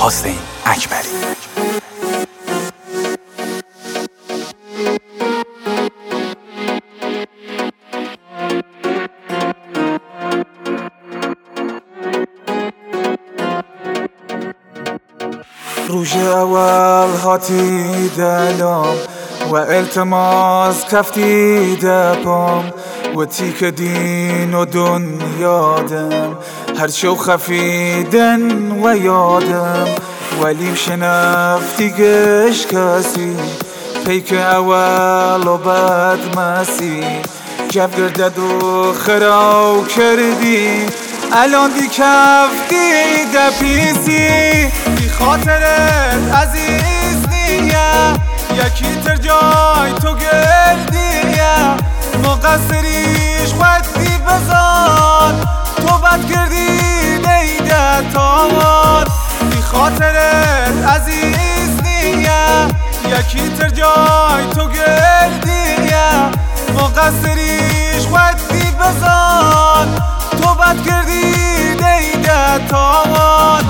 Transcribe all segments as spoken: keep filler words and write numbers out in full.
حسین اکبری. روژ اول هاتی دلم و التماس کفتی دپم و تیک دین و دنیادم هر شو خفیدن و یادم ولی شنفتیگش کسی پیک اول و بد مسی جف گردد و خراو کردی الان دی کفتی دپیسی بی خاطرت عزیز نیه یکی تر جای تو گردیه مقصریش خودی بزن تو بد کردی نیده تاوان بی خاطرت عزیز نیه یکی تر جای تو گردیه مقصریش خودی بزن تو بد کردی نیده تاوان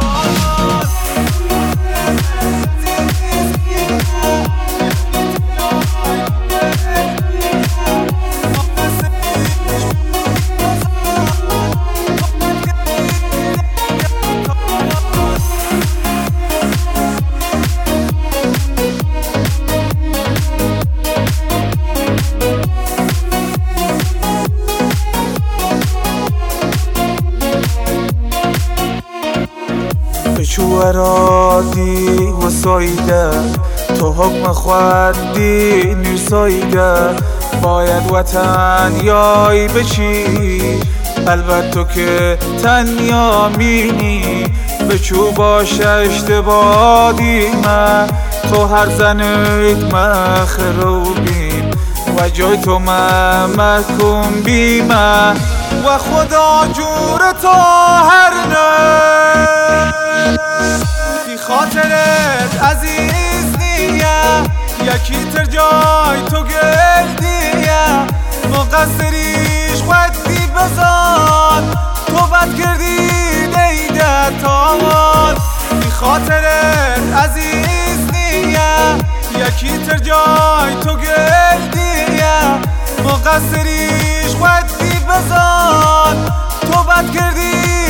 چو ارادی و سایده تو حکم خودی نیسایده باید وطن یای بچی البته که تنیا مینی بچو باشه اشتباه دیمه تو هر زنیت مخروبیم و جای تو محکوم بیمه و خدا جور تو هر نه بی خاطرت عزیز نیه یکی تر جای تو گردیه مقصریش خودی بزن تو بد کردی نیده تاوان بی خاطرت عزیز نیه یکی تر جای تو گردیه مقصریش خودی بزن تو بد کردی